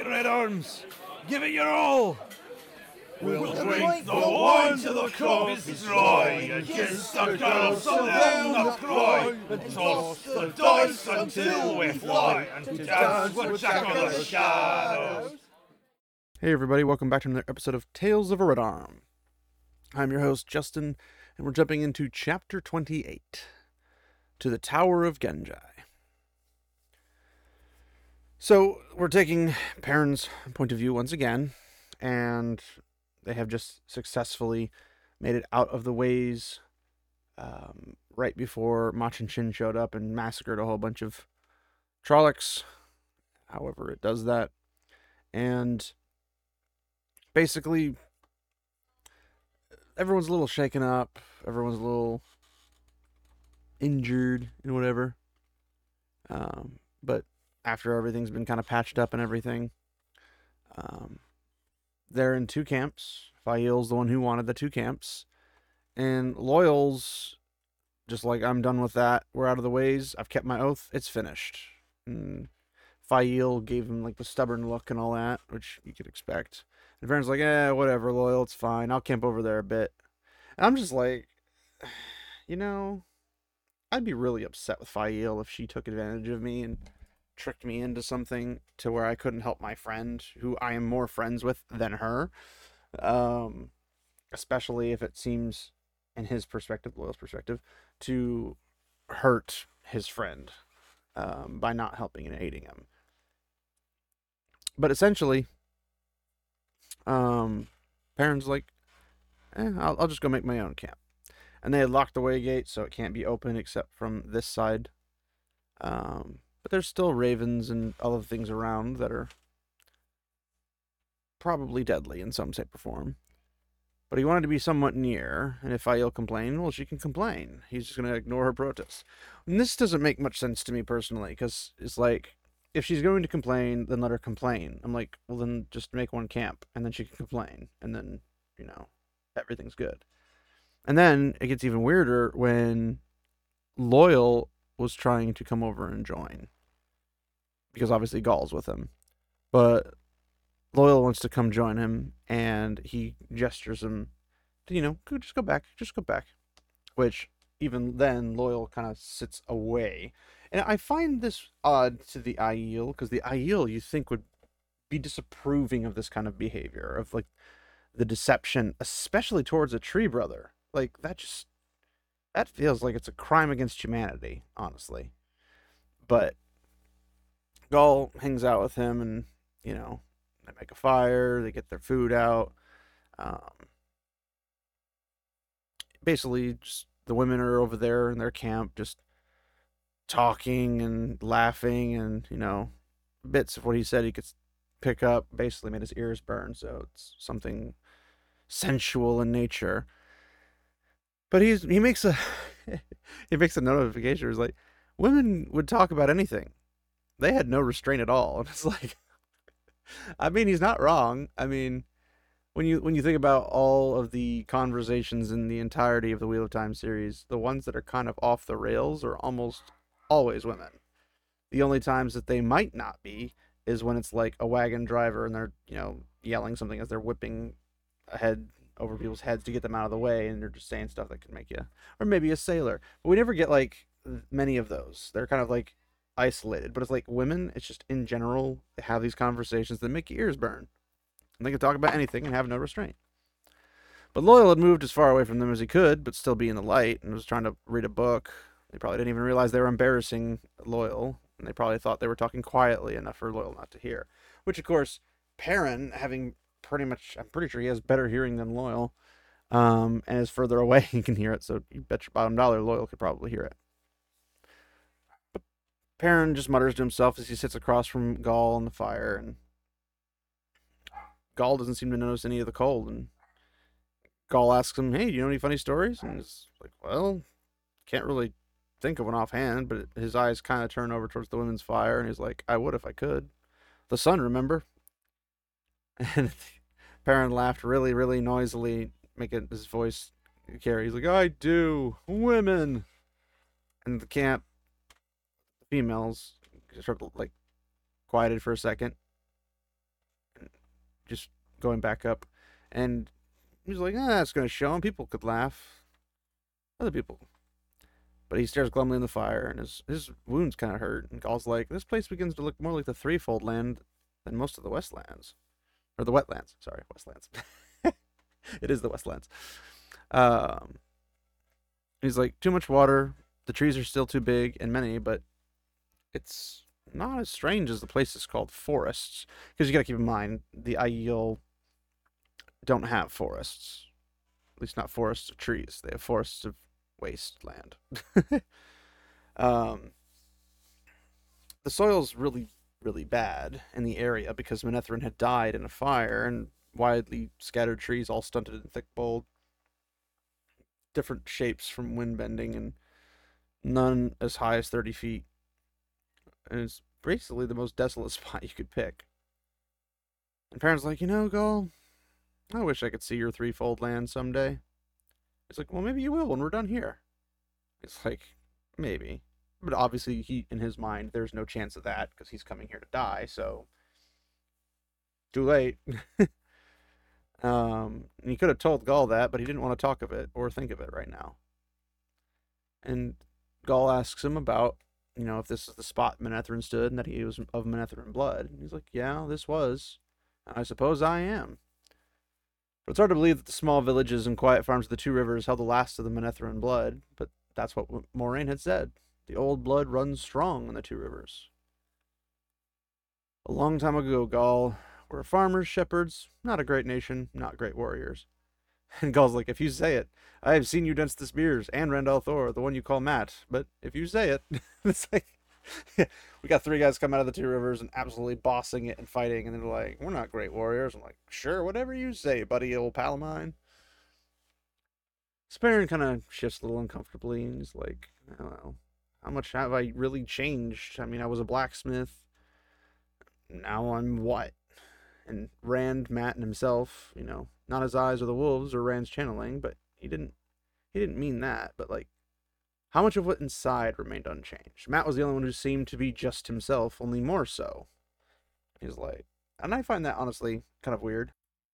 Red Arms! Give it your all! We'll drink the wine to the cup is dry, and kiss the girls so down the cry, and toss the dice until we fly, and dance with Jack of the Shadows. Hey everybody, welcome back to another episode of Tales of a Red Arm. I'm your host, Justin, and we're jumping into Chapter 28, To the Tower of Genji. So, we're taking Perrin's point of view once again, and they have just successfully made it out of the ways right before Machin Shin showed up and massacred a whole bunch of Trollocs, however it does that, and basically everyone's a little shaken up, everyone's a little injured and whatever, but after everything's been kind of patched up and everything, they're in two camps. Fail's the one who wanted the two camps, and Loyal's just like, I'm done with that, we're out of the ways, I've kept my oath, it's finished. And Fail gave him like the stubborn look and all that, which you could expect. And Perrin's like, whatever, Loyal, it's fine, I'll camp over there a bit. And I'm just like, I'd be really upset with Fail if she took advantage of me and tricked me into something to where I couldn't help my friend, who I am more friends with than her. Especially if it seems, in his perspective, Loyal's perspective, to hurt his friend by not helping and aiding him. But essentially, Perrin's like, I'll just go make my own camp. And they had locked the way gate, so it can't be open except from this side. But there's still ravens and other things around that are probably deadly in some shape or form. But he wanted to be somewhat near, and if Fail complained, well, she can complain. He's just going to ignore her protests. And this doesn't make much sense to me personally, because it's like, if she's going to complain, then let her complain. I'm like, well, then just make one camp, and then she can complain, and then, everything's good. And then it gets even weirder when Loyal was trying to come over and join, because obviously Gaul's with him. But Loyal wants to come join him, and he gestures him to, just go back. Which, even then, Loyal kind of sits away. And I find this odd to the Aiel, because the Aiel you think would be disapproving of this kind of behavior, of, like, the deception, especially towards a tree brother. Like, that feels like it's a crime against humanity, honestly. But Gaul hangs out with him, and, they make a fire, they get their food out. Basically, just the women are over there in their camp, just talking and laughing, and, bits of what he said he could pick up basically made his ears burn, so it's something sensual in nature. But he makes a he makes a notification. It's like, women would talk about anything. They had no restraint at all. And it's like, I mean, he's not wrong. I mean, when you think about all of the conversations in the entirety of the Wheel of Time series, the ones that are kind of off the rails are almost always women. The only times that they might not be is when it's like a wagon driver and they're, yelling something as they're whipping ahead over people's heads to get them out of the way, and they're just saying stuff that could make you, or maybe a sailor. But we never get like many of those. They're kind of like isolated. But it's like women, it's just in general, they have these conversations that make your ears burn, and they can talk about anything and have no restraint. But Loyal had moved as far away from them as he could, but still be in the light, and was trying to read a book. They probably didn't even realize they were embarrassing Loyal, and they probably thought they were talking quietly enough for Loyal not to hear. Which, of course, Perrin, having I'm pretty sure he has better hearing than Loyal, and is further away, he can hear it, so you bet your bottom dollar Loyal could probably hear it. But Perrin just mutters to himself as he sits across from Gaul on the fire, and Gaul doesn't seem to notice any of the cold, and Gaul asks him, hey, do you know any funny stories? And he's like, well, can't really think of one offhand, but his eyes kind of turn over towards the women's fire, and he's like, I would if I could. The sun, remember? And Perrin laughed really, really noisily, making his voice carry. He's like, I do. Women. And the camp, the females, sort of like quieted for a second. just going back up. And he's like, that's going to show him. People could laugh. Other people. But he stares glumly in the fire, and his wounds kind of hurt. And Gaul's like, this place begins to look more like the Threefold Land than most of the Westlands. Or the Wetlands. Sorry, Westlands. It is the Westlands. He's like, too much water. The trees are still too big and many, but it's not as strange as the places called forests. Because you got to keep in mind, the Aiel don't have forests. At least not forests of trees. They have forests of wasteland. The soil's really, really bad in the area because Manetheren had died in a fire, and widely scattered trees all stunted and thick boled. Different shapes from wind bending, and none as high as 30 feet. And it's basically the most desolate spot you could pick. And Perrin's like, Gaul, I wish I could see your Threefold Land someday. He's like, well, maybe you will when we're done here. It's like, maybe. But obviously, in his mind, there's no chance of that, because he's coming here to die, so... Too late. And he could have told Gaul that, but he didn't want to talk of it, or think of it right now. And Gaul asks him about, if this is the spot Manetheren stood, and that he was of Manetheren blood. And he's like, yeah, this was. I suppose I am. But it's hard to believe that the small villages and quiet farms of the Two Rivers held the last of the Manetheren blood, but that's what Moiraine had said. The old blood runs strong in the Two Rivers. A long time ago, Gaul, were farmers, shepherds, not a great nation, not great warriors. And Gaul's like, if you say it, I have seen you dance the spears, and Randall Thor, the one you call Matt, but if you say it, it's like, we got 3 guys come out of the Two Rivers and absolutely bossing it and fighting, and they're like, we're not great warriors. I'm like, sure, whatever you say, buddy, old pal of mine. Perrin kind of shifts a little uncomfortably, and he's like, I don't know, how much have I really changed? I mean, I was a blacksmith. Now I'm what? And Rand, Matt, and himself, not his eyes or the wolves or Rand's channeling, but he didn't mean that, but like, how much of what inside remained unchanged? Matt was the only one who seemed to be just himself, only more so. He's like, and I find that honestly kind of weird.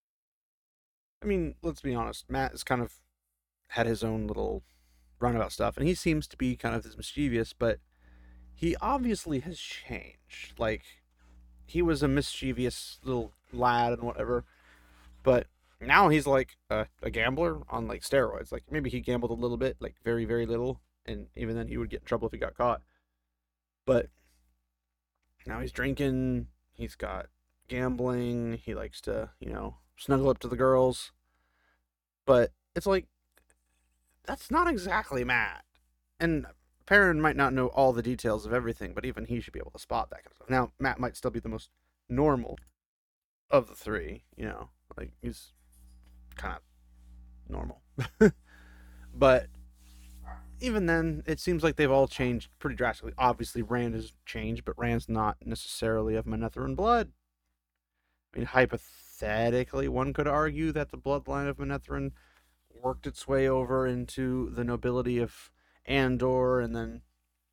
I mean, let's be honest, Matt has kind of had his own little runabout stuff, and he seems to be kind of this mischievous, but he obviously has changed. Like, he was a mischievous little lad and whatever, but now he's like a gambler on like steroids. Like, maybe he gambled a little bit, like very, very little, and even then he would get in trouble if he got caught. But now he's drinking, he's got gambling, he likes to, snuggle up to the girls. But it's like, that's not exactly Matt. And Perrin might not know all the details of everything, but even he should be able to spot that kind of stuff. Now, Matt might still be the most normal of the 3, like, he's kind of normal. But even then, it seems like they've all changed pretty drastically. Obviously, Rand has changed, but Rand's not necessarily of Manetheren blood. I mean, hypothetically, one could argue that the bloodline of Manetheren worked its way over into the nobility of Andor, and then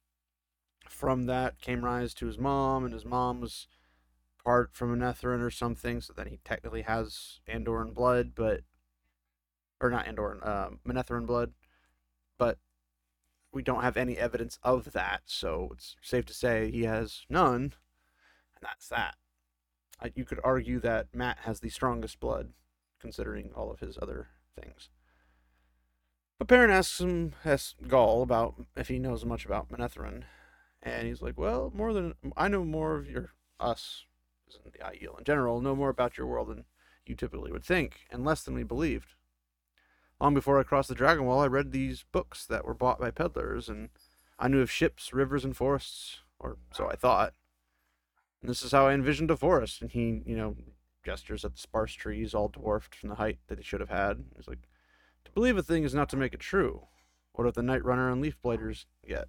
from that came rise to his mom, and his mom was part from Manetheren or something, so then he technically has Andoran blood, but, or not Andoran, Manetheren blood, but we don't have any evidence of that, so it's safe to say he has none, and that's that. You could argue that Matt has the strongest blood, considering all of his other things. But Perrin asks Gaul about if he knows much about Manetheren, and he's like, well, I know more of us, as in the Aiel in general, know more about your world than you typically would think, and less than we believed. Long before I crossed the Dragon Wall, I read these books that were bought by peddlers, and I knew of ships, rivers, and forests, or so I thought. And this is how I envisioned a forest. And he, gestures at the sparse trees, all dwarfed from the height that they should have had. He's like, to believe a thing is not to make it true. What if the Night Runner and Leaf Blighters get,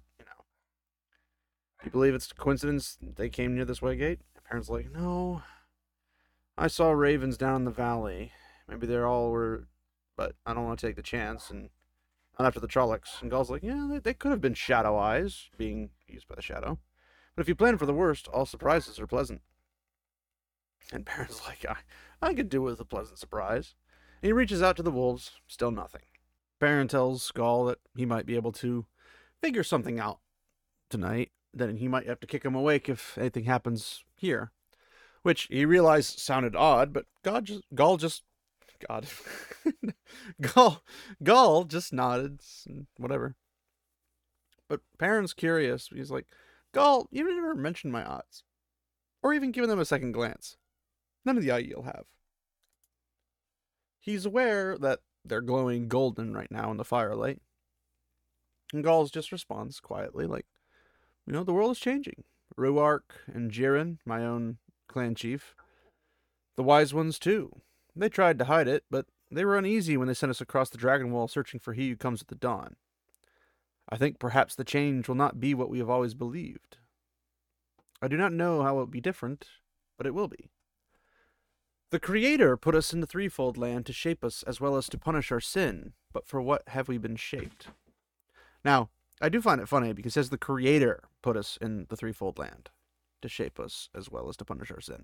Do you believe it's a coincidence they came near this way gate? And Perrin's like, no. I saw ravens down in the valley. Maybe they all were, but I don't want to take the chance. And not after the Trollocs. And Gaul's like, yeah, they could have been Shadow Eyes, being used by the Shadow. But if you plan for the worst, all surprises are pleasant. And Baron's like, I could do with a pleasant surprise. And he reaches out to the wolves, still nothing. Baron tells Skull that he might be able to figure something out tonight, then he might have to kick him awake if anything happens here. Which he realized sounded odd, but Gall just nodded, whatever. But Baron's curious. He's like, Gall, you never mentioned my odds. Or even given them a second glance. None of the Aiel have. He's aware that they're glowing golden right now in the firelight. And Gall just responds quietly, like, the world is changing. Ruark and Jiren, my own clan chief. The Wise Ones, too. They tried to hide it, but they were uneasy when they sent us across the Dragon Wall searching for he who comes at the dawn. I think perhaps the change will not be what we have always believed. I do not know how it will be different, but it will be. The Creator put us in the Threefold Land to shape us as well as to punish our sin, but for what have we been shaped? Now, I do find it funny because it says the Creator put us in the Threefold Land to shape us as well as to punish our sin.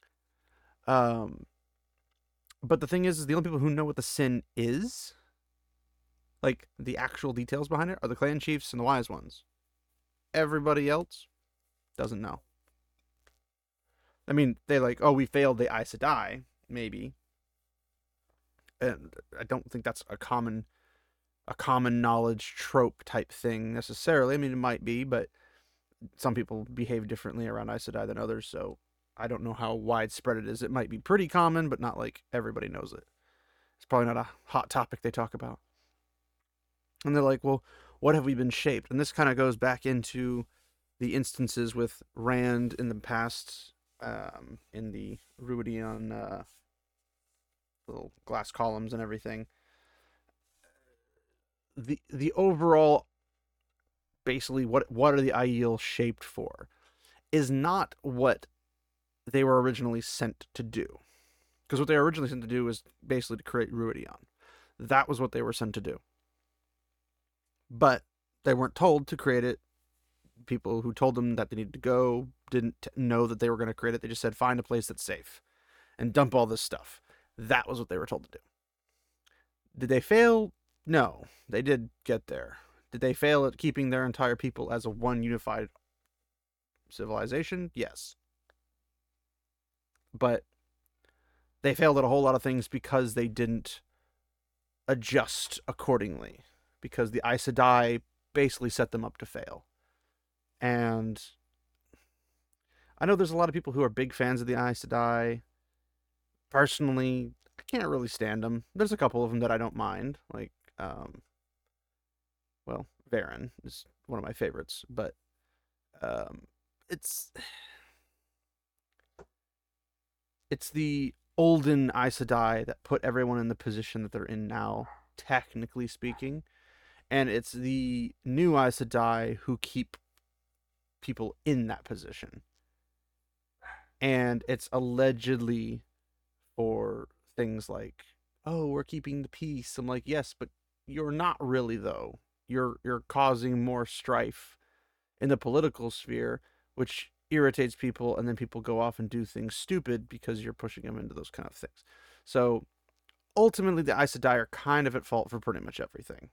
But the thing is the only people who know what the sin is, like the actual details behind it, are the clan chiefs and the Wise Ones. Everybody else doesn't know. I mean, they we failed the Aes Sedai, maybe. And I don't think that's a common knowledge trope type thing necessarily. I mean, it might be, but some people behave differently around Aes Sedai than others, so I don't know how widespread it is. It might be pretty common, but not like everybody knows it. It's probably not a hot topic they talk about. And they're like, well, what have we been shaped? And this kind of goes back into the instances with Rand in the past, in the Ruidian little glass columns and everything. The overall, basically, what are the Aiel shaped for, is not what they were originally sent to do. Because what they were originally sent to do was basically to create Ruidian. That was what they were sent to do. But they weren't told to create it. People who told them that they needed to go didn't know that they were going to create it. They just said, find a place that's safe and dump all this stuff. That was what they were told to do. Did they fail? No, they did get there. Did they fail at keeping their entire people as a one unified civilization? Yes. But they failed at a whole lot of things because they didn't adjust accordingly. Because the Aes Sedai basically set them up to fail. And I know there's a lot of people who are big fans of the Aes Sedai. Personally, I can't really stand them. There's a couple of them that I don't mind. Like, Varen is one of my favorites. But it's the olden Aes Sedai that put everyone in the position that they're in now, technically speaking. And it's the new Aes Sedai who keep people in that position. And it's allegedly for things like, oh, we're keeping the peace. I'm like, yes, but you're not really, though. You're causing more strife in the political sphere, which irritates people, and then people go off and do things stupid because you're pushing them into those kind of things. So ultimately, the Aes Sedai are kind of at fault for pretty much everything.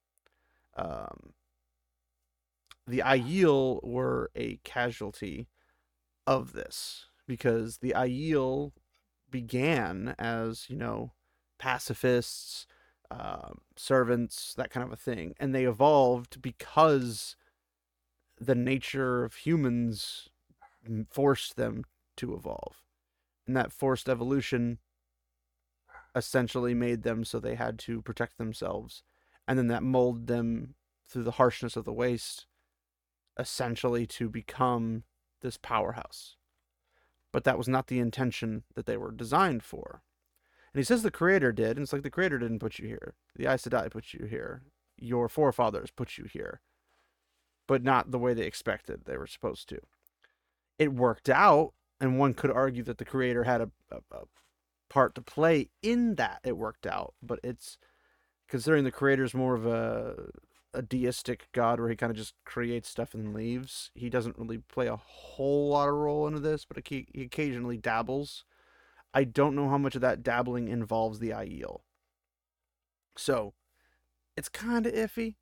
The Aiel were a casualty of this because the Aiel began as, pacifists, servants, that kind of a thing. And they evolved because the nature of humans forced them to evolve. And that forced evolution essentially made them so they had to protect themselves. And then that molded them through the harshness of the waste, essentially to become this powerhouse. But that was not the intention that they were designed for. And he says the Creator did, and it's like the Creator didn't put you here. The Aes Sedai put you here. Your forefathers put you here. But not the way they expected they were supposed to. It worked out, and one could argue that the Creator had a part to play in that it worked out, but it's considering the Creator's more of a deistic god where he kind of just creates stuff and leaves. He doesn't really play a whole lot of role into this, but he occasionally dabbles I don't know how much of that dabbling involves the Aiel. So, it's kind of iffy.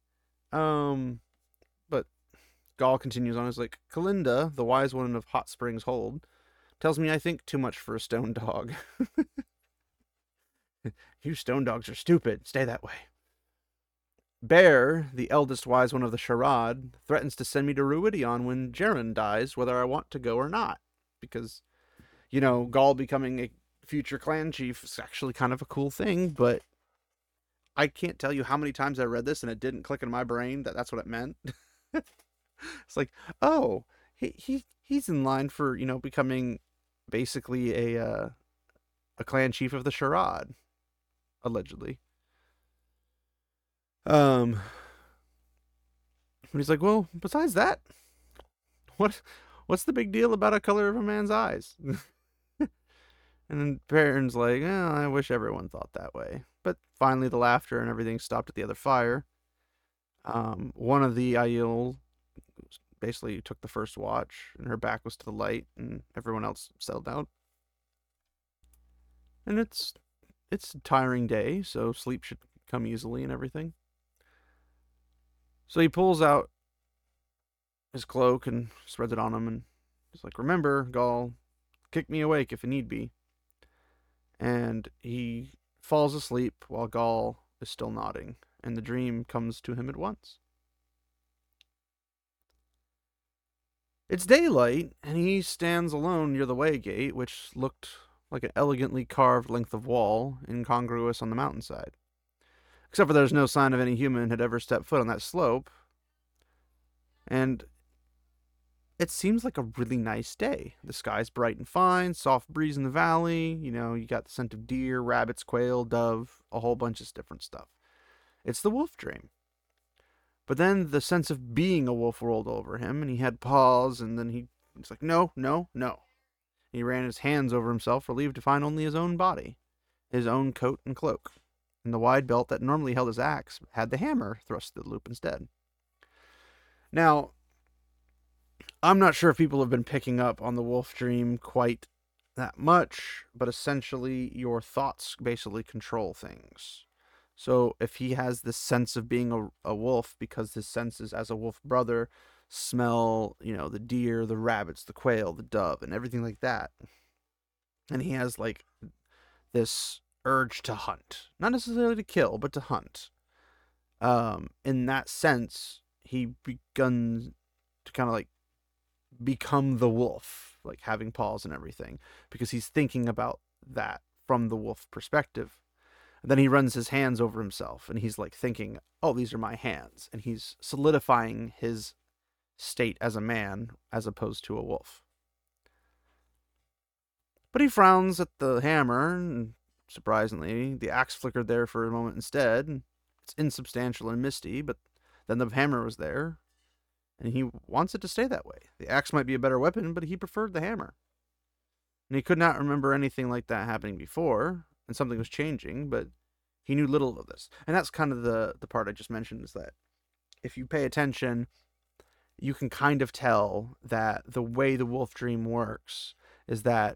But Gaul continues on. He's like, Kalinda, the wise one of Hot Springs Hold, tells me I think too much for a stone dog. You stone dogs are stupid. Stay that way. Bear, the eldest wise one of the Sharad, threatens to send me to Ruidion when Jaren dies, whether I want to go or not. Because, Gaul becoming a future clan chief is actually kind of a cool thing, but I can't tell you how many times I read this and it didn't click in my brain that that's what it meant. It's like, oh, he's in line for, becoming basically a clan chief of the Sharad, allegedly. And he's like, well, besides that, what's the big deal about a color of a man's eyes? And then Perrin's like, I wish everyone thought that way. But finally the laughter and everything stopped at the other fire. One of the Aiel basically took the first watch, and her back was to the light, and everyone else settled down. And it's a tiring day, so sleep should come easily and everything. So he pulls out his cloak and spreads it on him, and he's like, remember, Gaul, kick me awake if it need be. And he falls asleep while Gaul is still nodding, and the dream comes to him at once. It's daylight, and he stands alone near the way gate, which looked like an elegantly carved length of wall, incongruous on the mountainside. Except for there's no sign of any human had ever stepped foot on that slope. And it seems like a really nice day. The sky's bright and fine, soft breeze in the valley, you got the scent of deer, rabbits, quail, dove, a whole bunch of different stuff. It's the wolf dream. But then the sense of being a wolf rolled over him, and he had pause, and then he's like, no. He ran his hands over himself, relieved to find only his own body, his own coat and cloak, and the wide belt that normally held his axe had the hammer thrust through the loop instead. Now, I'm not sure if people have been picking up on the wolf dream quite that much, but essentially your thoughts basically control things. So if he has this sense of being a wolf because his senses as a wolf brother smell, the deer, the rabbits, the quail, the dove, and everything like that, and he has like this urge to hunt, not necessarily to kill, but to hunt. In that sense, he begun to kind of like become the wolf, like having paws and everything, because he's thinking about that from the wolf perspective. And then he runs his hands over himself, and he's like thinking, oh, these are my hands, and he's solidifying his state as a man as opposed to a wolf. But he frowns at the hammer, and surprisingly, the axe flickered there for a moment instead. It's insubstantial and misty, but then the hammer was there, and he wants it to stay that way. The axe might be a better weapon, but he preferred the hammer. And he could not remember anything like that happening before, and something was changing, but he knew little of this. And that's kind of the part I just mentioned, is that if you pay attention, you can kind of tell that the way the wolf dream works is that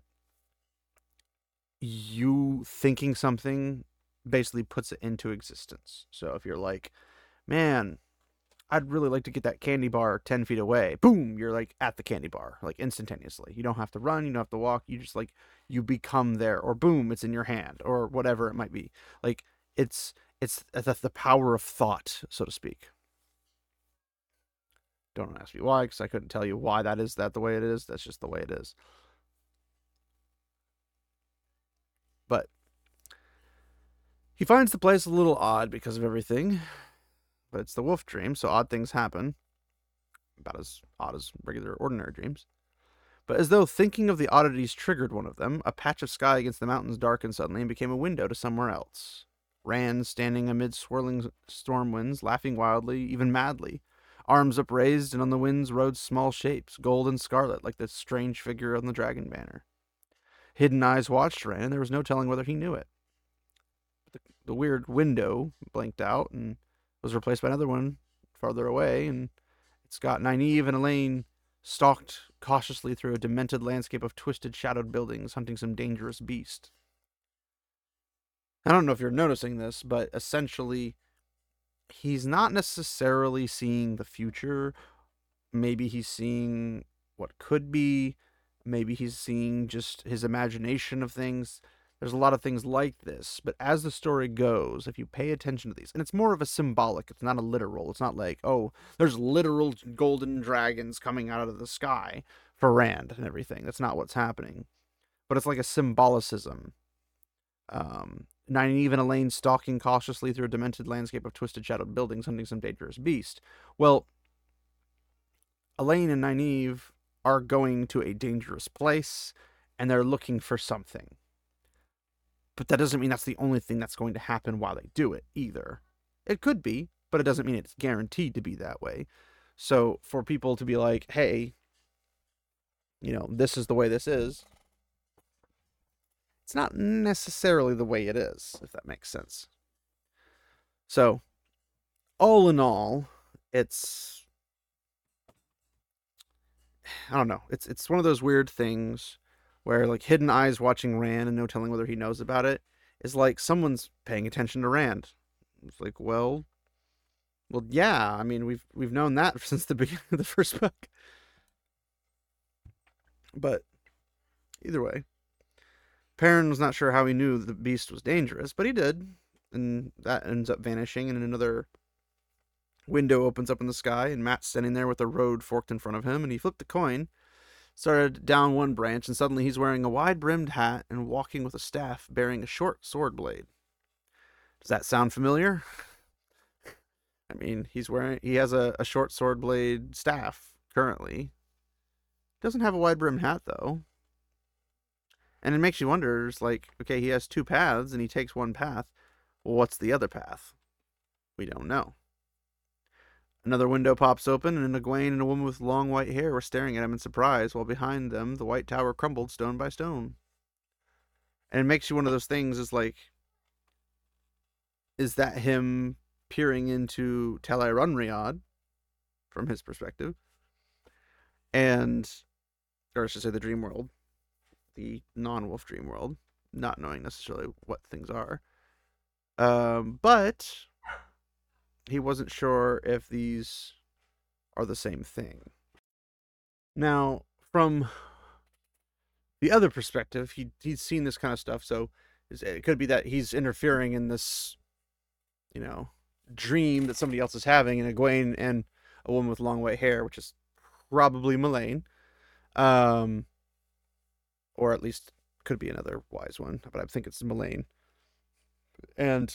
you thinking something basically puts it into existence. So if you're like, man, I'd really like to get that candy bar 10 feet away. Boom, you're like at the candy bar, like instantaneously. You don't have to run, you don't have to walk, you just like, you become there. Or boom, it's in your hand, or whatever it might be. Like, it's the power of thought, so to speak. Don't ask me why, because I couldn't tell you why that is the way it is. That's just the way it is. But he finds the place a little odd because of everything. But it's the wolf dream, so odd things happen. About as odd as regular, ordinary dreams. But as though thinking of the oddities triggered one of them, a patch of sky against the mountains darkened suddenly and became a window to somewhere else. Rand, standing amid swirling storm winds, laughing wildly, even madly. Arms upraised, and on the winds rode small shapes, gold and scarlet, like the strange figure on the dragon banner. Hidden eyes watched Rand, and there was no telling whether he knew it. But the weird window blinked out, and was replaced by another one farther away, and it's got Nynaeve and Elaine stalked cautiously through a demented landscape of twisted, shadowed buildings, hunting some dangerous beast. I don't know if you're noticing this, but essentially, he's not necessarily seeing the future. Maybe he's seeing what could be. Maybe he's seeing just his imagination of things. There's a lot of things like this, but as the story goes, if you pay attention to these, and it's more of a symbolic, it's not a literal, it's not like, oh, there's literal golden dragons coming out of the sky for Rand and everything. That's not what's happening. But it's like a symbolicism. Nynaeve and Elaine stalking cautiously through a demented landscape of twisted, shadowed buildings, hunting some dangerous beast. Well, Elaine and Nynaeve are going to a dangerous place, and they're looking for something. But that doesn't mean that's the only thing that's going to happen while they do it, either. It could be, but it doesn't mean it's guaranteed to be that way. So for people to be like, hey, this is the way this is, it's not necessarily the way it is, if that makes sense. So, all in all, it's, I don't know, it's one of those weird things where, like, Hidden Eyes watching Rand and no telling whether he knows about it is like someone's paying attention to Rand. It's like, well, yeah. I mean, we've known that since the beginning of the first book. But either way, Perrin was not sure how he knew the beast was dangerous, but he did, and that ends up vanishing, and another window opens up in the sky, and Mat's standing there with a road forked in front of him, and he flipped the coin, started down one branch, and suddenly he's wearing a wide-brimmed hat and walking with a staff bearing a short sword blade. Does that sound familiar? I mean, he has a short sword blade staff currently. Doesn't have a wide-brimmed hat, though. And it makes you wonder, it's like, okay, he has two paths, and he takes one path. Well, what's the other path? We don't know. Another window pops open, and Egwene and a woman with long white hair were staring at him in surprise, while behind them the white tower crumbled stone by stone. And it makes you one of those things, is like, is that him peering into Tel Runriad, from his perspective? Or I should say the dream world, the non-wolf dream world, not knowing necessarily what things are. But he wasn't sure if these are the same thing. Now, from the other perspective, he's seen this kind of stuff, so it could be that he's interfering in this, dream that somebody else is having, and Egwene and a woman with long white hair, which is probably Melaine, or at least could be another wise one, but I think it's Melaine. And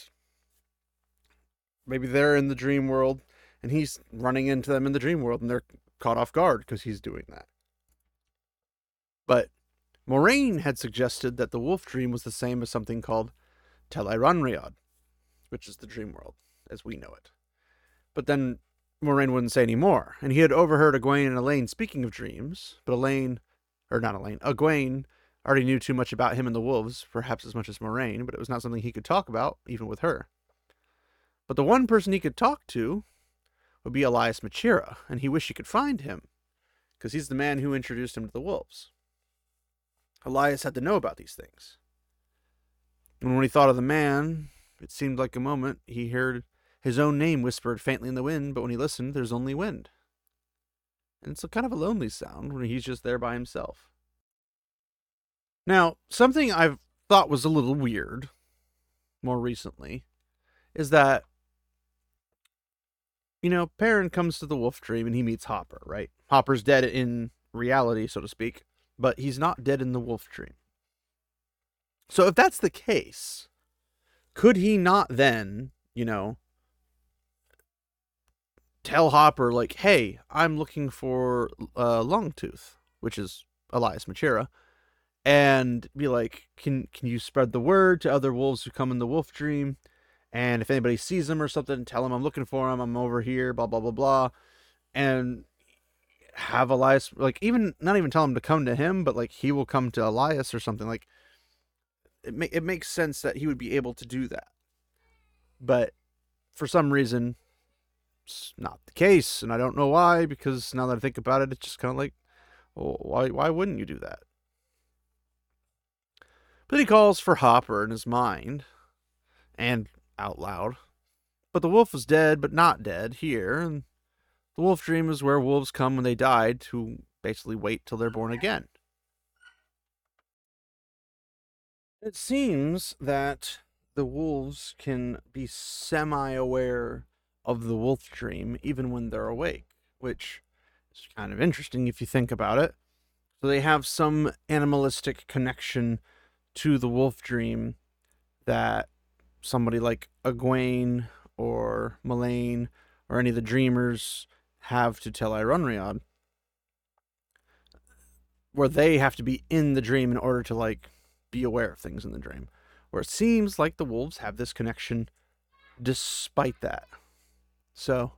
maybe they're in the dream world, and he's running into them in the dream world, and they're caught off guard because he's doing that. But Moiraine had suggested that the wolf dream was the same as something called Tel Runriad, which is the dream world as we know it. But then Moiraine wouldn't say any more, and he had overheard Egwene and Elaine speaking of dreams, but Egwene already knew too much about him and the wolves, perhaps as much as Moiraine, but it was not something he could talk about, even with her. But the one person he could talk to would be Elias Machira, and he wished he could find him, because he's the man who introduced him to the wolves. Elias had to know about these things. And when he thought of the man, it seemed like a moment he heard his own name whispered faintly in the wind, but when he listened, there's only wind. And it's kind of a lonely sound when he's just there by himself. Now, something I've thought was a little weird more recently is that, Perrin comes to the wolf dream and he meets Hopper, right? Hopper's dead in reality, so to speak, but he's not dead in the wolf dream. So if that's the case, could he not then, tell Hopper, like, hey, I'm looking for Longtooth, which is Elias Machira, and be like, can you spread the word to other wolves who come in the wolf dream? And if anybody sees him or something, tell him I'm looking for him, I'm over here, blah, blah, blah, blah. And have Elias, like, not even tell him to come to him, but, like, he will come to Elias or something. Like, it makes sense that he would be able to do that. But for some reason, it's not the case, and I don't know why, because now that I think about it, it's just kind of like, Well, why wouldn't you do that? But he calls for Hopper in his mind, and out loud. But the wolf was dead, but not dead here, and the wolf dream is where wolves come when they died to basically wait till they're born again. It seems that the wolves can be semi-aware of the wolf dream even when they're awake, which is kind of interesting if you think about it. So they have some animalistic connection to the wolf dream that somebody like Egwene or Mullane or any of the dreamers have to Tel Eironriad, where they have to be in the dream in order to like be aware of things in the dream. Where it seems like the wolves have this connection despite that. So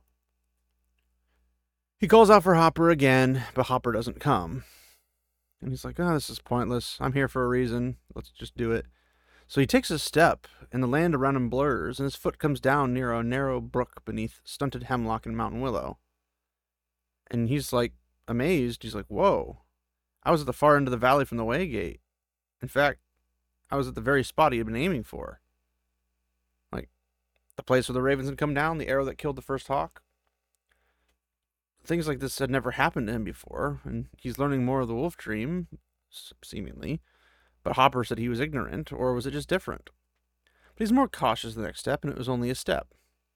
he calls out for Hopper again, but Hopper doesn't come. And he's like, oh, this is pointless. I'm here for a reason. Let's just do it. So he takes a step, and the land around him blurs, and his foot comes down near a narrow brook beneath stunted hemlock and mountain willow. And he's like amazed. He's like, whoa, I was at the far end of the valley from the Waygate. In fact, I was at the very spot he had been aiming for. Like, the place where the ravens had come down, the arrow that killed the first hawk. Things like this had never happened to him before, and he's learning more of the wolf dream, seemingly. But Hopper said he was ignorant, or was it just different? But he's more cautious the next step, and it was only a step.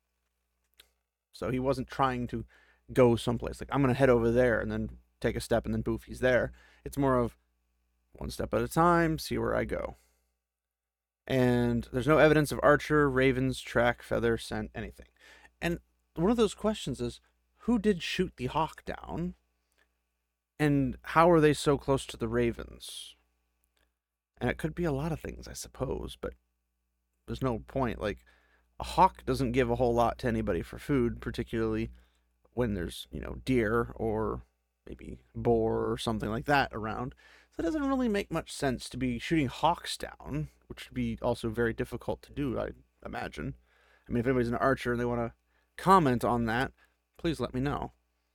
So he wasn't trying to go someplace. Like, I'm going to head over there, and then take a step, and then poof, he's there. It's more of one step at a time, see where I go. And there's no evidence of Archer, ravens, track, feather, scent, anything. And one of those questions is, who did shoot the hawk down? And how are they so close to the ravens? And it could be a lot of things, I suppose, but there's no point. Like, a hawk doesn't give a whole lot to anybody for food, particularly when there's, deer or maybe boar or something like that around. So it doesn't really make much sense to be shooting hawks down, which would be also very difficult to do, I imagine. I mean, if anybody's an archer and they want to comment on that, please let me know.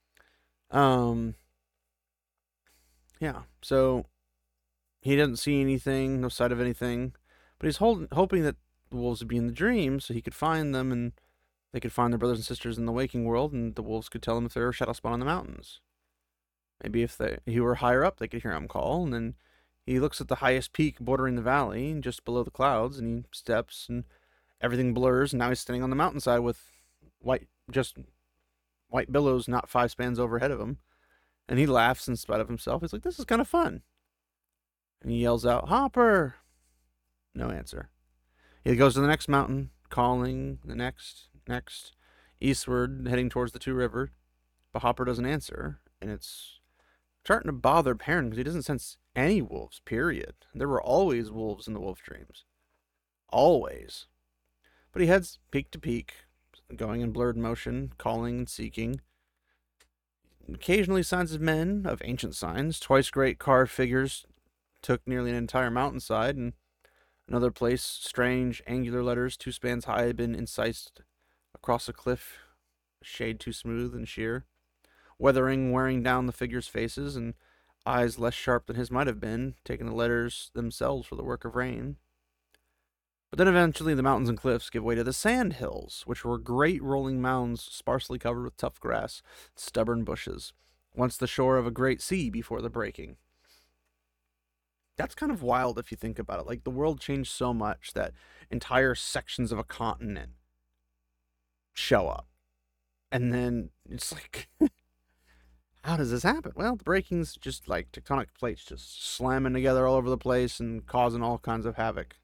Yeah, so he doesn't see anything, no sight of anything, but he's hoping that the wolves would be in the dream so he could find them and they could find their brothers and sisters in the waking world, and the wolves could tell them if they were a shadow spawn on the mountains. Maybe if he were higher up, they could hear him call, and then he looks at the highest peak bordering the valley, just below the clouds, and he steps, and everything blurs, and now he's standing on the mountainside with white billows not 5 spans overhead of him. And he laughs in spite of himself. He's like, this is kind of fun. And he yells out, Hopper! No answer. He goes to the next mountain, calling the next, eastward, heading towards the Two River. But Hopper doesn't answer. And it's starting to bother Perrin because he doesn't sense any wolves, period. There were always wolves in the wolf dreams. Always. But he heads peak to peak, going in blurred motion, calling and seeking. Occasionally signs of men, of ancient signs. Twice great carved figures took nearly an entire mountainside, and another place, strange angular letters 2 spans high had been incised across a cliff, a shade too smooth and sheer. Weathering wearing down the figures' faces, and eyes less sharp than his might have been, taking the letters themselves for the work of rain. But then eventually the mountains and cliffs give way to the sand hills, which were great rolling mounds sparsely covered with tough grass, stubborn bushes, once the shore of a great sea before the breaking. That's kind of wild if you think about it. Like, the world changed so much that entire sections of a continent show up. And then it's like, how does this happen? Well, the breaking's just like tectonic plates just slamming together all over the place and causing all kinds of havoc.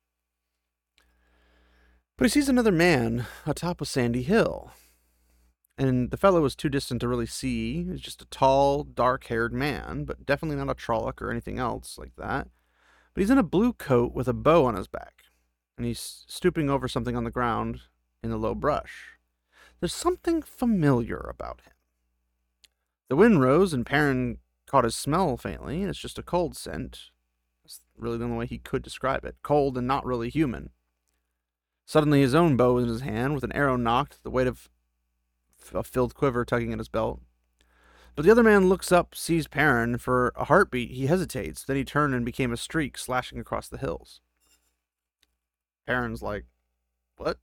But he sees another man atop a sandy hill. And the fellow was too distant to really see. He's just a tall, dark-haired man, but definitely not a Trolloc or anything else like that. But he's in a blue coat with a bow on his back. And he's stooping over something on the ground in the low brush. There's something familiar about him. The wind rose, and Perrin caught his smell faintly. It's just a cold scent. That's really the only way he could describe it. Cold and not really human. Suddenly his own bow was in his hand, with an arrow knocked, the weight of a filled quiver tugging at his belt. But the other man looks up, sees Perrin. For a heartbeat, he hesitates. Then he turned and became a streak, slashing across the hills. Perrin's like, what?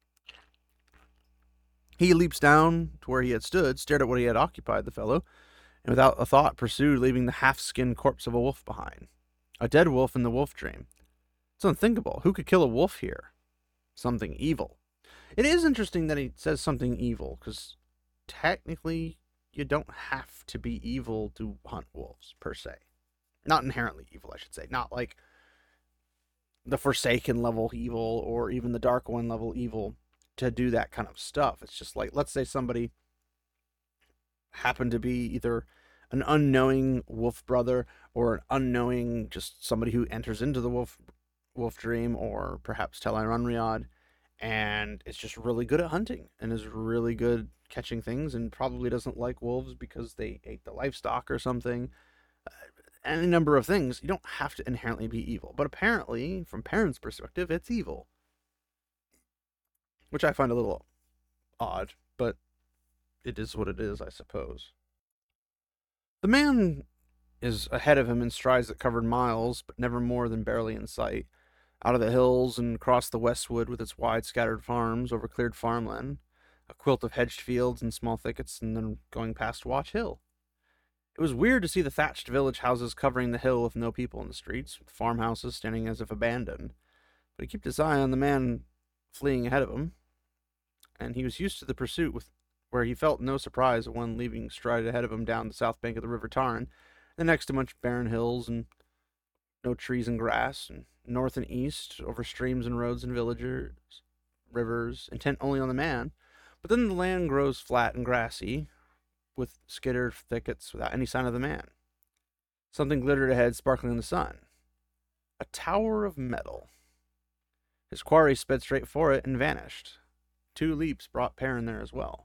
He leaps down to where he had stood, stared at what he had occupied, the fellow, and without a thought pursued, leaving the half-skinned corpse of a wolf behind. A dead wolf in the wolf dream. It's unthinkable. Who could kill a wolf here? Something evil. It is interesting that he says something evil, because technically you don't have to be evil to hunt wolves, per se. Not inherently evil, I should say. Not like the Forsaken level evil, or even the Dark One level evil, to do that kind of stuff. It's just like, let's say somebody happened to be either an unknowing wolf brother, or an unknowing just somebody who enters into the wolf dream, or perhaps Tel'aran'rhiod, and is just really good at hunting, and is really good catching things, and probably doesn't like wolves because they ate the livestock or something. Any number of things. You don't have to inherently be evil, but apparently, from Perrin's perspective, it's evil. Which I find a little odd, but it is what it is, I suppose. The man is ahead of him in strides that covered miles, but never more than barely in sight. Out of the hills and across the westwood with its wide scattered farms over cleared farmland, a quilt of hedged fields and small thickets, and then going past Watch Hill. It was weird to see the thatched village houses covering the hill with no people in the streets, with farmhouses standing as if abandoned. But he kept his eye on the man fleeing ahead of him, and he was used to the pursuit, where he felt no surprise at one leaving stride ahead of him down the south bank of the River Tarn, the next to much barren hills and no trees and grass, and north and east, over streams and roads and villages, rivers, intent only on the man. But then the land grows flat and grassy, with skittered thickets without any sign of the man. Something glittered ahead, sparkling in the sun. A tower of metal. His quarry sped straight for it and vanished. 2 leaps brought Perrin there as well.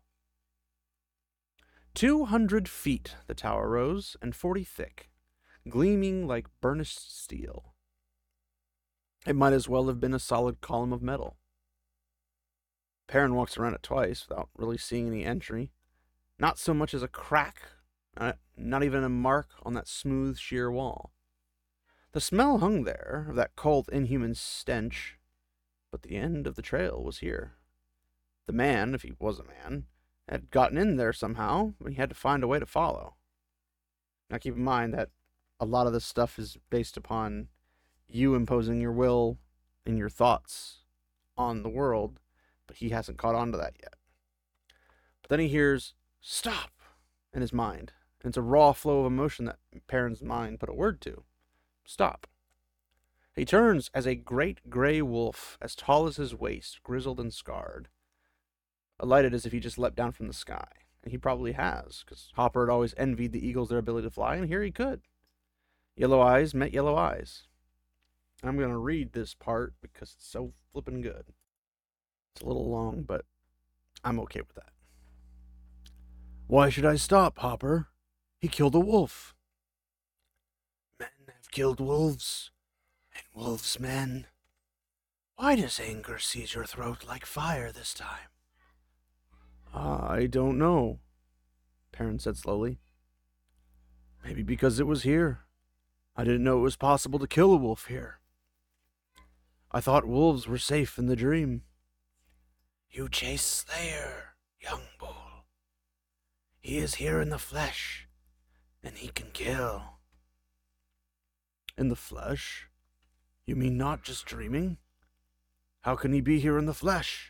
200 feet the tower rose, and 40 thick, gleaming like burnished steel. It might as well have been a solid column of metal. Perrin walks around it twice without really seeing any entry. Not so much as a crack, not even a mark on that smooth, sheer wall. The smell hung there, of that cold, inhuman stench, but the end of the trail was here. The man, if he was a man, had gotten in there somehow, but he had to find a way to follow. Now keep in mind that a lot of this stuff is based upon you imposing your will and your thoughts on the world, but he hasn't caught on to that yet. But then he hears, "Stop!" in his mind, and it's a raw flow of emotion that Perrin's mind put a word to. Stop. He turns as a great gray wolf, as tall as his waist, grizzled and scarred, alighted as if he just leapt down from the sky. And he probably has, because Hopper had always envied the eagles their ability to fly, and here he could. Yellow eyes met yellow eyes. I'm going to read this part because it's so flippin' good. It's a little long, but I'm okay with that. "Why should I stop, Hopper? He killed a wolf." "Men have killed wolves, and wolves men. Why does anger seize your throat like fire this time?" "I don't know," Perrin said slowly. "Maybe because it was here. I didn't know it was possible to kill a wolf here. I thought wolves were safe in the dream." "You chase Slayer, young bull. He is here in the flesh, and he can kill." "In the flesh? You mean not just dreaming? How can he be here in the flesh?"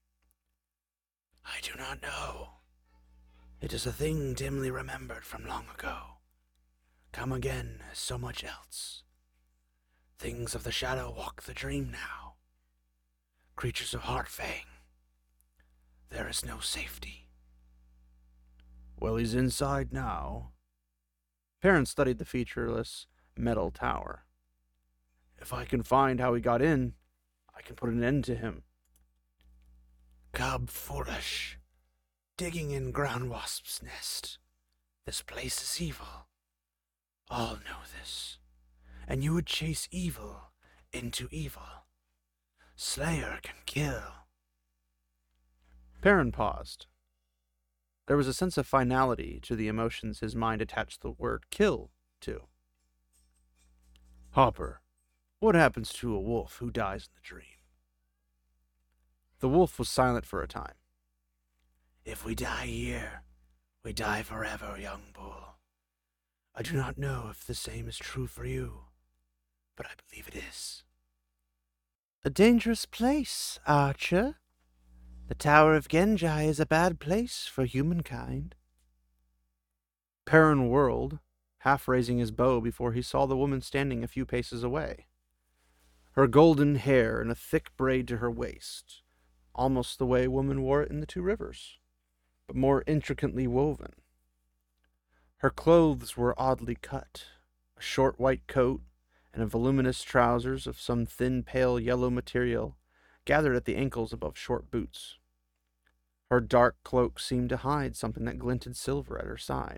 "I do not know. It is a thing dimly remembered from long ago, come again as so much else. Things of the shadow walk the dream now. Creatures of Heartfang. There is no safety." "Well, he's inside now." Perrin studied the featureless metal tower. "If I can find how he got in, I can put an end to him." "Cub foolish, digging in ground wasp's nest. This place is evil. All know this, and you would chase evil into evil. Slayer can kill." Perrin paused. There was a sense of finality to the emotions his mind attached the word kill to. Hopper, what happens to a wolf who dies in the dream? The wolf was silent for a time. If we die here, we die forever, young bull. I do not know if the same is true for you, but I believe it is. A dangerous place, Archer. The Tower of Genji is a bad place for humankind. Perrin whirled, half raising his bow before he saw the woman standing a few paces away. Her golden hair in a thick braid to her waist, almost the way women wore it in the Two Rivers, but more intricately woven. Her clothes were oddly cut, a short white coat and a voluminous trousers of some thin pale yellow material gathered at the ankles above short boots. Her dark cloak seemed to hide something that glinted silver at her side.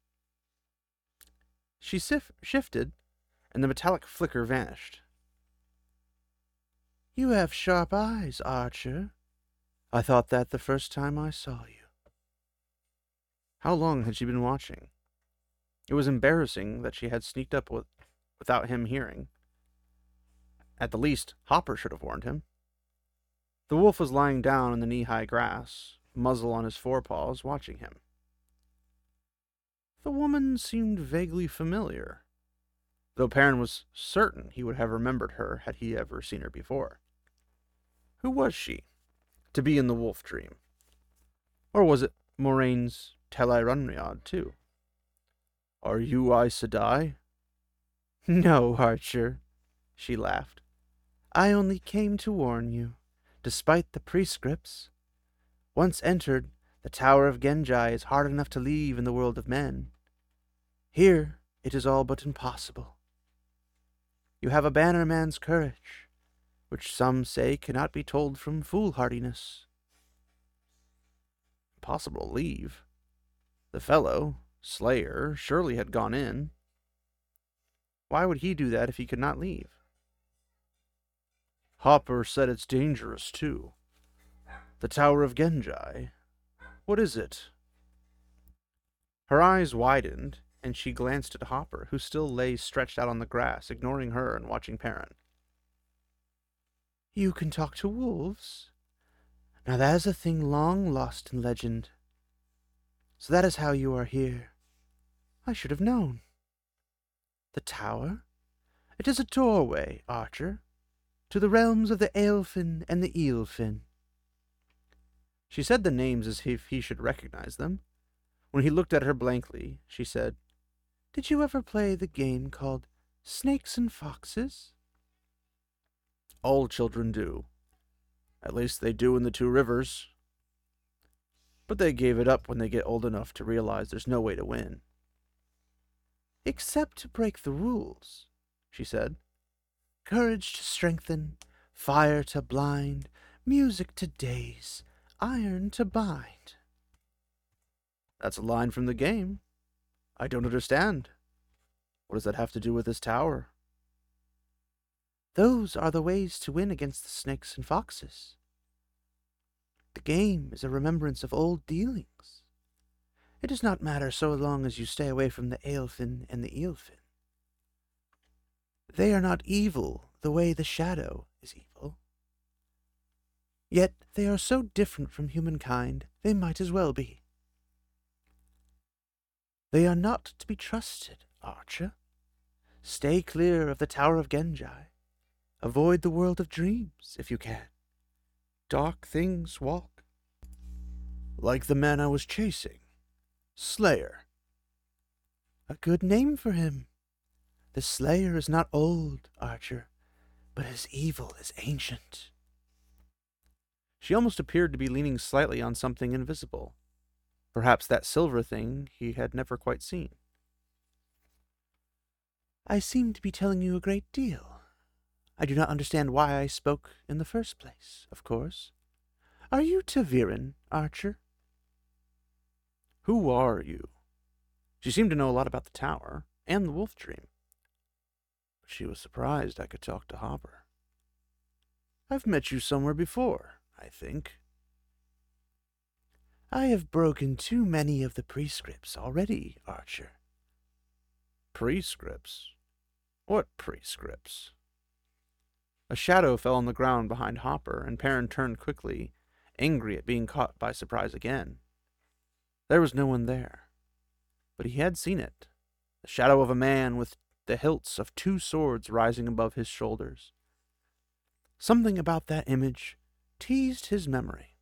She shifted, and the metallic flicker vanished. You have sharp eyes, Archer. I thought that the first time I saw you. How long had she been watching? It was embarrassing that she had sneaked up without him hearing. At the least, Hopper should have warned him. The wolf was lying down in the knee-high grass, muzzle on his forepaws, watching him. The woman seemed vaguely familiar, though Perrin was certain he would have remembered her had he ever seen her before. Who was she, to be in the wolf dream? Or was it Moraine's Tel'aran'rhiod, too? Are you Aes Sedai? No, Archer, she laughed. I only came to warn you, despite the prescripts. Once entered, the Tower of Genji is hard enough to leave in the world of men. Here, it is all but impossible. You have a bannerman's courage, which some say cannot be told from foolhardiness. Impossible to leave. The fellow, Slayer, surely had gone in. Why would he do that if he could not leave? Hopper said it's dangerous, too. The Tower of Genji. What is it? Her eyes widened, and she glanced at Hopper, who still lay stretched out on the grass, ignoring her and watching Perrin. You can talk to wolves? Now that is a thing long lost in legend. So that is how you are here. I should have known. The tower? It is a doorway, Archer, to the realms of the Aelfin and the Eelfin. She said the names as if he should recognize them. When he looked at her blankly, she said, Did you ever play the game called Snakes and Foxes? All children do. At least they do in the Two Rivers. But they gave it up when they get old enough to realize there's no way to win. Except to break the rules, she said. Courage to strengthen, fire to blind, music to daze, iron to bind. That's a line from the game. I don't understand. What does that have to do with this tower? Those are the ways to win against the snakes and foxes. The game is a remembrance of old dealings. It does not matter so long as you stay away from the Aelfin and the Eelfin. They are not evil the way the shadow is evil. Yet they are so different from humankind, they might as well be. They are not to be trusted, Archer. Stay clear of the Tower of Genji. Avoid the world of dreams, if you can. Dark things walk. Like the man I was chasing. Slayer. A good name for him. The Slayer is not old, Archer, but his evil is ancient. She almost appeared to be leaning slightly on something invisible. Perhaps that silver thing he had never quite seen. I seem to be telling you a great deal. I do not understand why I spoke in the first place, of course. Are you ta'veren, Archer? Who are you? She seemed to know a lot about the tower and the wolf dream. But she was surprised I could talk to Hopper. I've met you somewhere before, I think. I have broken too many of the prescripts already, Archer. Prescripts? What prescripts? A shadow fell on the ground behind Hopper, and Perrin turned quickly, angry at being caught by surprise again. There was no one there, but he had seen it, the shadow of a man with the hilts of 2 swords rising above his shoulders. Something about that image teased his memory.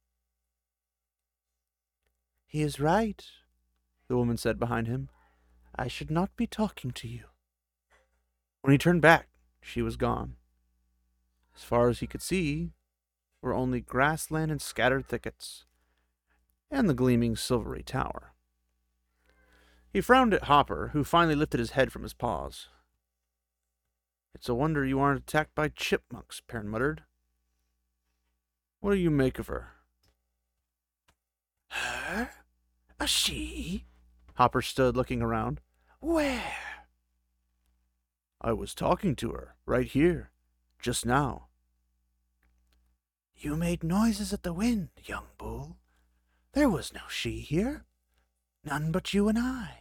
He is right, the woman said behind him. I should not be talking to you. When he turned back, she was gone. As far as he could see were only grassland and scattered thickets, and the gleaming silvery tower. He frowned at Hopper, who finally lifted his head from his paws. It's a wonder you aren't attacked by chipmunks, Perrin muttered. What do you make of her? Her? A she? Hopper stood looking around. Where? I was talking to her, right here, just now. You made noises at the wind, young bull. There was no she here. None but you and I.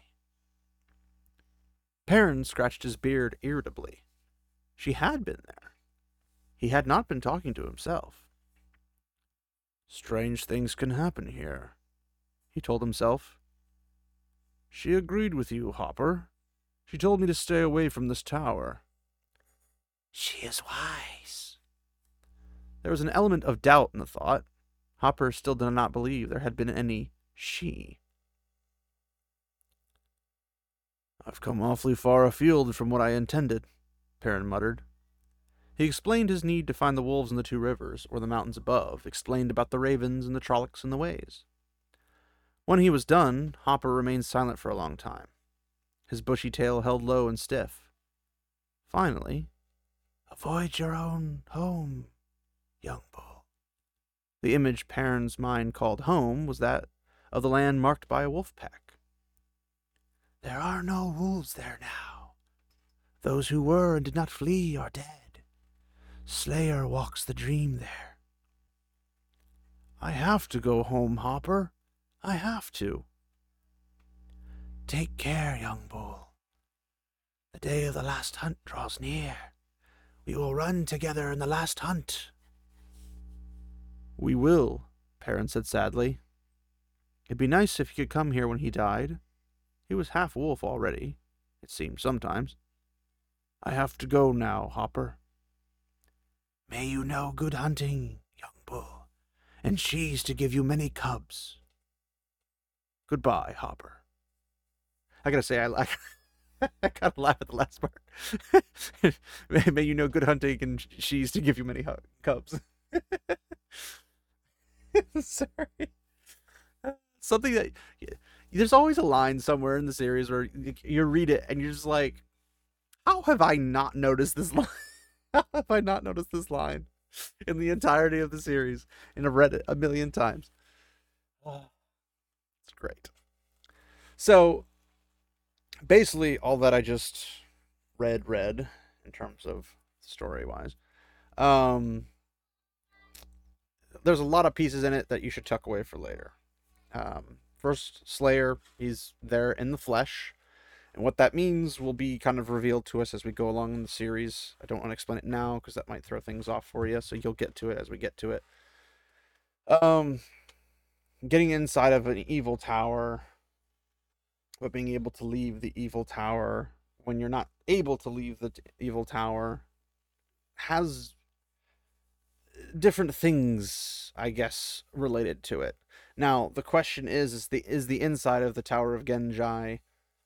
Perrin scratched his beard irritably. She had been there. He had not been talking to himself. Strange things can happen here, he told himself. She agreed with you, Hopper. She told me to stay away from this tower. She is wise. There was an element of doubt in the thought. Hopper still did not believe there had been any she. I've come awfully far afield from what I intended, Perrin muttered. He explained his need to find the wolves in the 2 rivers, or the mountains above, explained about the ravens and the Trollocs and the ways. When he was done, Hopper remained silent for a long time, his bushy tail held low and stiff. Finally, avoid your own home, young bull. The image Perrin's mind called home was that of the land marked by a wolf pack. There are no wolves there now. Those who were and did not flee are dead. Slayer walks the dream there. I have to go home, Hopper. I have to. Take care, young bull. The day of the last hunt draws near. We will run together in the last hunt. We will, Perrin said sadly. It'd be nice if he could come here when he died. He was half wolf already, it seemed sometimes. I have to go now, Hopper. May you know good hunting, young bull, and she's to give you many cubs. Goodbye, Hopper. I gotta say, I gotta laugh at the last part. May you know good hunting, and she's to give you many cubs. Sorry. Something that... There's always a line somewhere in the series where you read it and you're just like, how have I not noticed this line? How have I not noticed this line in the entirety of the series? And I've read it a million times. It's great. So, basically, all that I just read in terms of story-wise. There's a lot of pieces in it that you should tuck away for later. First, Slayer, he's there in the flesh. And what that means will be kind of revealed to us as we go along in the series. I don't want to explain it now because that might throw things off for you, so you'll get to it as we get to it. Getting inside of an evil tower, but being able to leave the evil tower when you're not able to leave the evil tower has different things, I guess, related to it. Now, the question is the inside of the Tower of Genjai,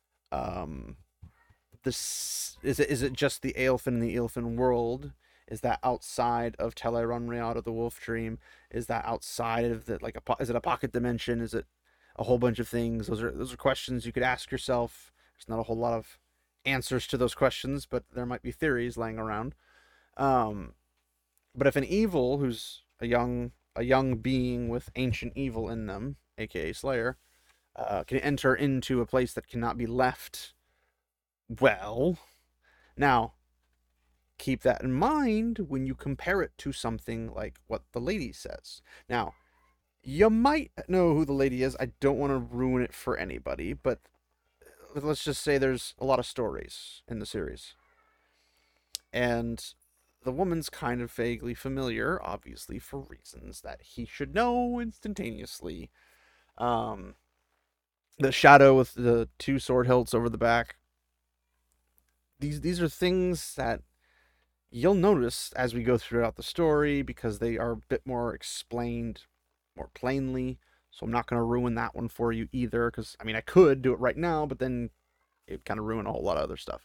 is it just the Aelfin and the Aelfin world? Is that outside of Tel'aran'rhiod of the Wolf Dream? Is that outside of the, like, is it a pocket dimension? Is it a whole bunch of things? Those are questions you could ask yourself. There's not a whole lot of answers to those questions, but there might be theories laying around. But if an evil who's a young being with ancient evil in them, aka Slayer, can enter into a place that cannot be left, well, now, keep that in mind when you compare it to something like what the lady says. Now, You might know who the lady is. I don't want to ruin it for anybody, but let's just say there's a lot of stories in the series. And the woman's kind of vaguely familiar, obviously for reasons that he should know instantaneously. The shadow with the two sword hilts over the back. These are things that you'll notice as we go throughout the story because they are a bit more explained more plainly. So I'm not going to ruin that one for you either, because I mean I could do it right now, but then it'd kind of ruin a whole lot of other stuff.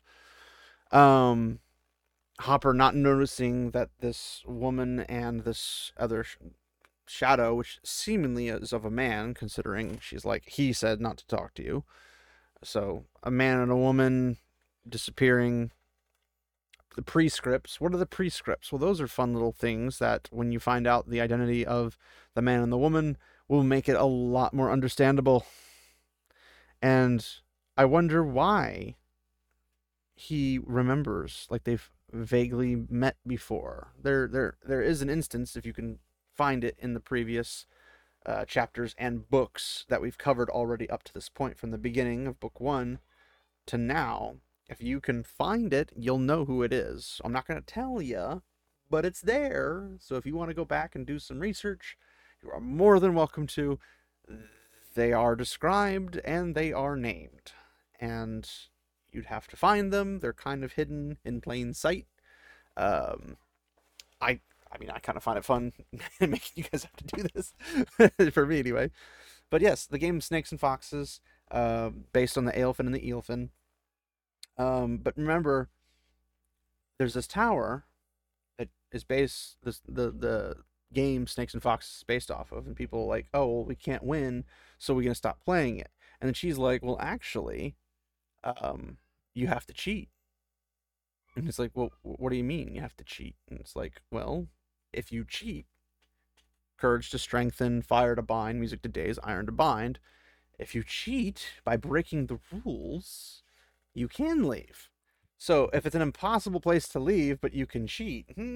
Hopper not noticing that this woman and this other shadow, which seemingly is of a man, considering she's like, he said not to talk to you. So a man and a woman disappearing. The prescripts. What are the prescripts? Well, those are fun little things that when you find out the identity of the man and the woman will make it a lot more understandable. And I wonder why he remembers, like they've vaguely met before. There is an instance, if you can find it in the previous chapters and books that we've covered already up to this point, from the beginning of book 1 to now. If you can find it, you'll know who it is. I'm not going to tell you, but it's there. So if you want to go back and do some research, you are more than welcome to. They are described and they are named. And you'd have to find them. They're kind of hidden in plain sight. I mean, I kind of find it fun making you guys have to do this. For me, anyway. But yes, the game Snakes and Foxes, based on the Aelfin and the Eilfin. But remember, there's this tower that is based, the game Snakes and Foxes is based off of, and people are like, oh, well, we can't win, so we're going to stop playing it. And then she's like, well, actually, you have to cheat. And it's like, well, what do you mean you have to cheat? And it's like, well, if you cheat, courage to strengthen, fire to bind, music to daze, iron to bind. If you cheat by breaking the rules, you can leave. So if it's an impossible place to leave, but you can cheat, there's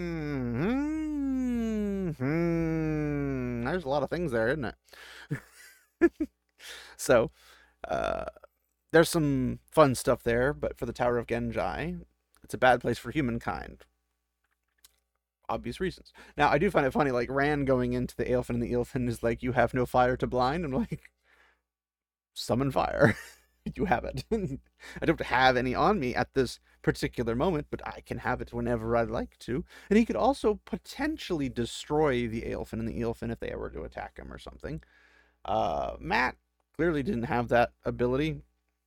a lot of things there, isn't it? So, there's some fun stuff there, but for the Tower of Genjai, it's a bad place for humankind. Obvious reasons. Now, I do find it funny, like, Rand going into the Aelfin, and the Aelfin is like, you have no fire to blind? I'm like, summon fire. You have it. I don't have any on me at this particular moment, but I can have it whenever I'd like to. And he could also potentially destroy the Aelfin and the Eilfin if they were to attack him or something. Matt clearly didn't have that ability.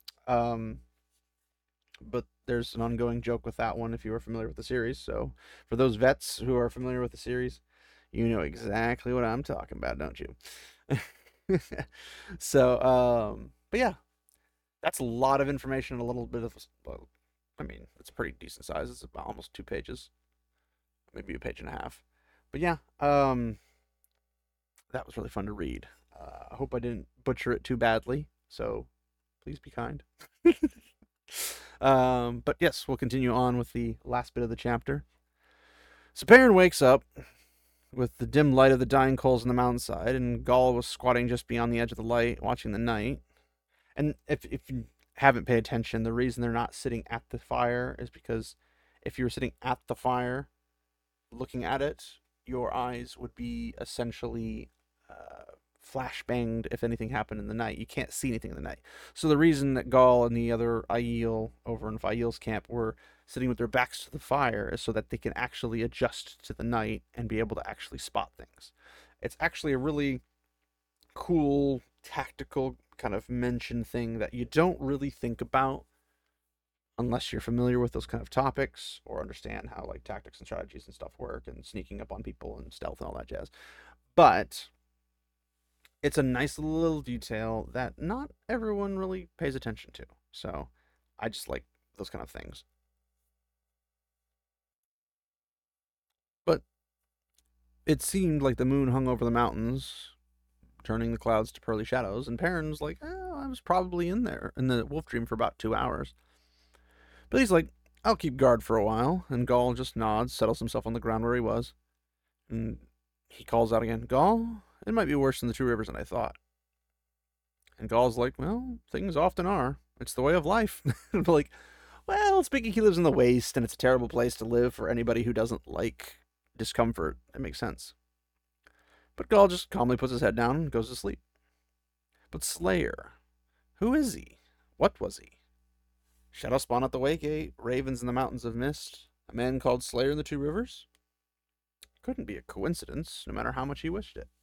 But there's an ongoing joke with that one if you are familiar with the series. So for those vets who are familiar with the series, you know exactly what I'm talking about, don't you? So, but yeah. That's a lot of information, a little bit of, well, I mean, it's a pretty decent size. It's about almost 2 pages, maybe a page and a half. But yeah, that was really fun to read. I hope I didn't butcher it too badly, so please be kind. But yes, we'll continue on with the last bit of the chapter. So Perrin wakes up with the dim light of the dying coals on the mountainside, and Gaul was squatting just beyond the edge of the light, watching the night. And if you haven't paid attention, the reason they're not sitting at the fire is because if you were sitting at the fire, looking at it, your eyes would be essentially flashbanged if anything happened in the night. You can't see anything in the night. So the reason that Gaul and the other Aiel over in Fael's camp were sitting with their backs to the fire is so that they can actually adjust to the night and be able to actually spot things. It's actually a really cool tactical kind of mention thing that you don't really think about unless you're familiar with those kind of topics or understand how like tactics and strategies and stuff work and sneaking up on people and stealth and all that jazz. But it's a nice little detail that not everyone really pays attention to. So I just like those kind of things. But it seemed like the moon hung over the mountains, turning the clouds to pearly shadows, and Perrin's like, oh, I was probably in there in the wolf dream for about 2 hours. But he's like, I'll keep guard for a while, and Gaul just nods, settles himself on the ground where he was, and he calls out again, Gaul, It might be worse in the Two Rivers than I thought. And Gaul's like, well, things often are. It's the way of life. I'm like, well, speaking, he lives in the waste, and it's a terrible place to live for anybody who doesn't like discomfort. It makes sense. But Gaul just calmly puts his head down and goes to sleep. But Slayer, who is he? What was he? Shadow spawn at the Waygate, ravens in the mountains of mist, a man called Slayer in the Two Rivers? Couldn't be a coincidence, no matter how much he wished it.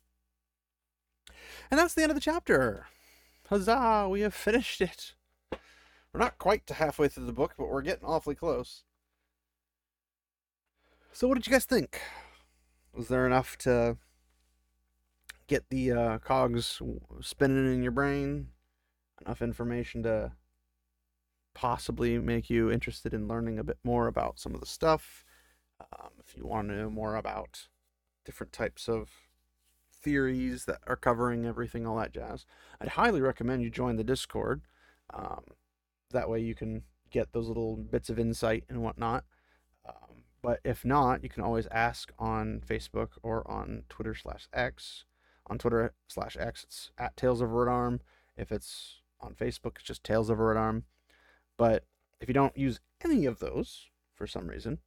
And that's the end of the chapter. Huzzah, we have finished it. We're not quite to halfway through the book, but we're getting awfully close. So what did you guys think? Was there enough to get the cogs spinning in your brain? Enough information to possibly make you interested in learning a bit more about some of the stuff? If you want to know more about different types of theories that are covering everything, all that jazz, I'd highly recommend you join the Discord. That way you can get those little bits of insight and whatnot. But if not, you can always ask on Facebook or on Twitter/X. On Twitter/X, it's at Tales of Red Arm. If it's on Facebook, it's just Tales of Red Arm. But if you don't use any of those for some reason,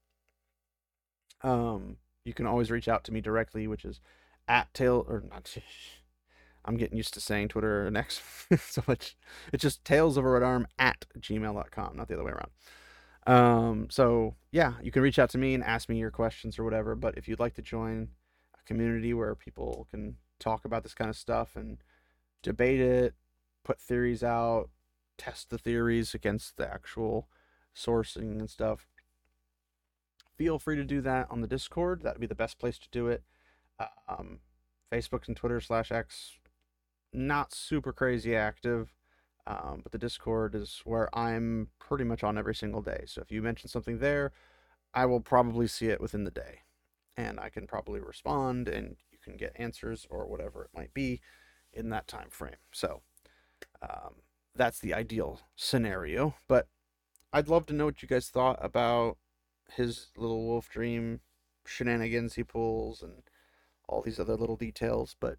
you can always reach out to me directly, which is at Tale, or not. I'm getting used to saying Twitter and X so much. It's just talesofredarm@gmail.com, not the other way around. So yeah, you can reach out to me and ask me your questions or whatever. But if you'd like to join a community where people can talk about this kind of stuff and debate it, put theories out, test the theories against the actual sourcing and stuff, feel free to do that on the Discord. That'd be the best place to do it. Facebook and Twitter/X, not super crazy active, but the Discord is where I'm pretty much on every single day. So if you mention something there, I will probably see it within the day, and I can probably respond, and you can get answers or whatever it might be in that time frame. So that's the ideal scenario. But I'd love to know what you guys thought about his little wolf dream shenanigans he pulls and all these other little details. But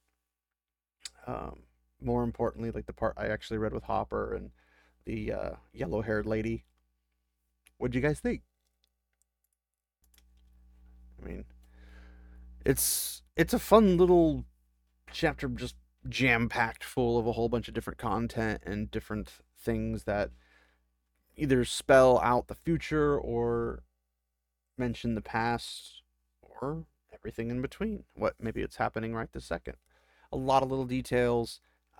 more importantly, like the part I actually read with Hopper and the yellow-haired lady, what'd you guys think? I mean, it's a fun little chapter, just jam-packed full of a whole bunch of different content and different things that either spell out the future or mention the past or everything in between. What maybe it's happening right this second. A lot of little details.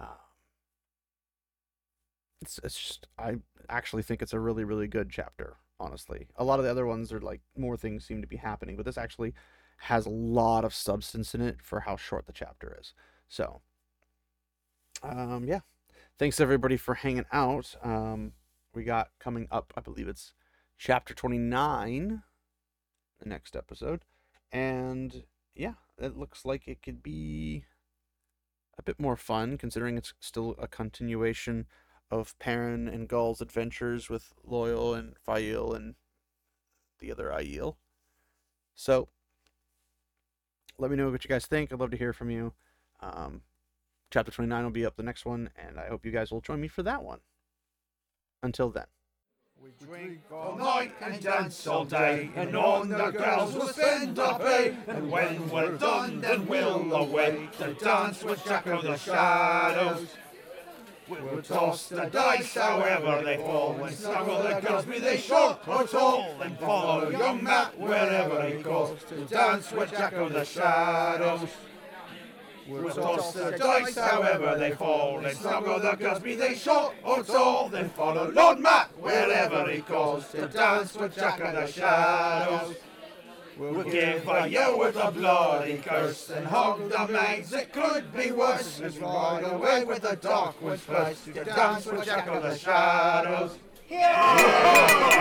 It's just, I actually think it's a really, really good chapter, honestly. A lot of the other ones are like more things seem to be happening, but this actually has a lot of substance in it for how short the chapter is. So, yeah. Thanks everybody for hanging out. We got coming up, I believe it's chapter 29, the next episode. And yeah, it looks like it could be a bit more fun, considering it's still a continuation of Perrin and Gaul's adventures with Loial and Faile and the other Aiel. So, let me know what you guys think. I'd love to hear from you. Chapter 29 will be up the next one, and I hope you guys will join me for that one. Until then. We drink all night and dance all day, and on the girls we'll spend our pay. And when we're done, then we'll away to dance with Jack of the Shadows. We'll toss the dice however they fall, and snuggle the girls, be they short or tall, and follow young Matt wherever he goes to dance with Jack of the Shadows. We'll toss the dice however they fall, and snuggle the girls, be they short or tall, then follow Lord Matt wherever he goes to dance with Jack of the Shadows. We'll give a yell with a bloody curse and hug the maids, it could be worse, as we ride away with the dark one's first to dance with Jack of the Shadows. Yeah!